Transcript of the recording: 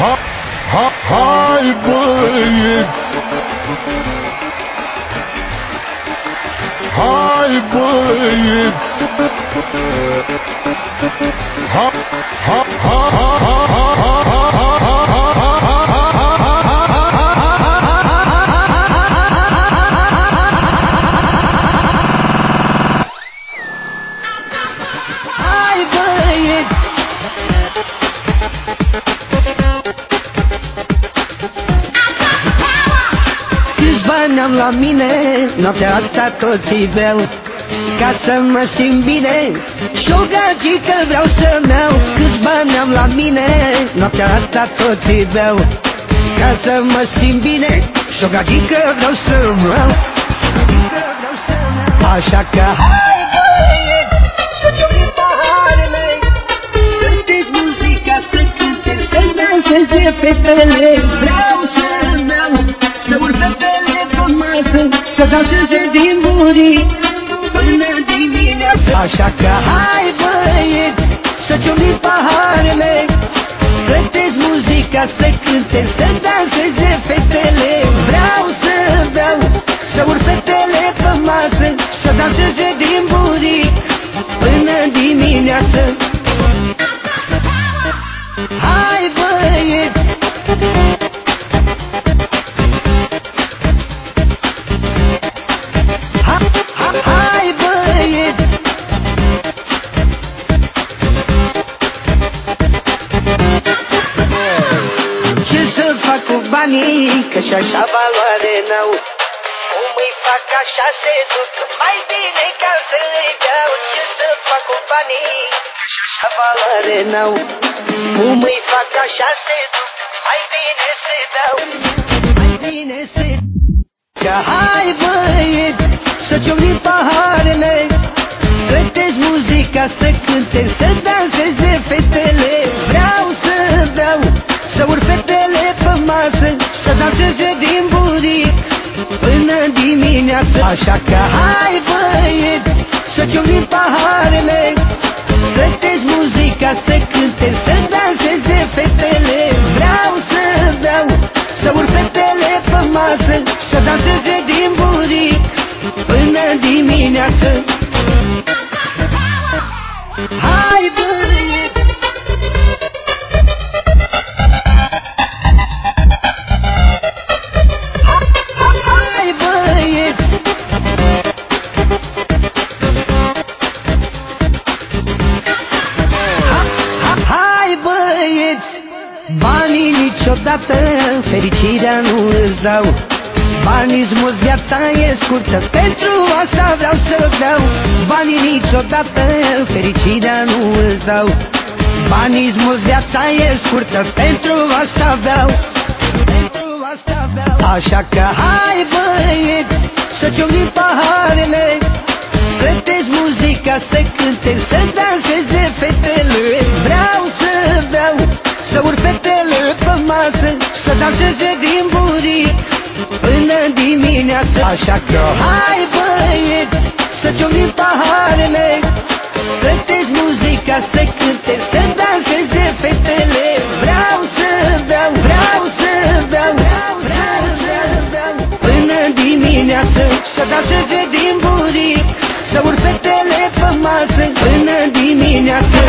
Hai băieți, hai băieți, Am la mine, noaptea asta toți beau, ca să mă simt bine, și-o gagică vreau să-mi iau. Câți bani am la mine, noaptea asta toți beau, ca să mă simt bine, și-o gagică vreau să-mi iau. Așa că hai băieți, să ciocnim paharele, plătesc muzica, să cânte, să danseze fetele. Vreau să-mi iau, să urc fetele, să danseze din burii până dimineață. Așa că hai băieți, să ciocnim paharele, plătesc muzica, să cânte, să danseze fetele. Vreau să beau, să urc fetele pe masă, să danseze din burii până dimineață. Hai băieți, că-și așa valoare n-au. Cum îi fac așa se duc, mai bine ca să îi beau. Ce să fac cu banii, că-și așa valoare n-au. Cum îi fac așa se duc, mai bine să beau. Mai bine să că hai băieți, să ciocnim paharele, plătesc muzica, să cânte, să danseze fetele. Vreau să beau, să urc fetele pe masă, să danseze din burii până dimineață. Așa că hai băieți, să ciocnim paharele, plătesc muzica, să cânte, să danseze fetele. Vreau să beau, să urc fetele pe masă, să danseze din burii până dimineață. Hai băieți, banii niciodată fericirea nu îți dau. Banii-s mulți, viața e scurtă, pentru asta vreau să beau. Banii niciodată fericirea nu îți dau. Banii-s mulți, viața e scurtă, pentru asta beau. Așa că hai băieți, să ciocnim paharele, plătesc muzica, să cânte, să danseze fetele. Vreau să beau, să urc fetele pe masă, să danseze din burii până dimineață. Așa că hai băieți, să ciocnim paharele, plătesc muzica, să cânte, să danseze fetele. Vreau să beau, vreau să beau, vreau să beau până dimineață, să danseze din burii, să urc fetele pe masă până dimineață.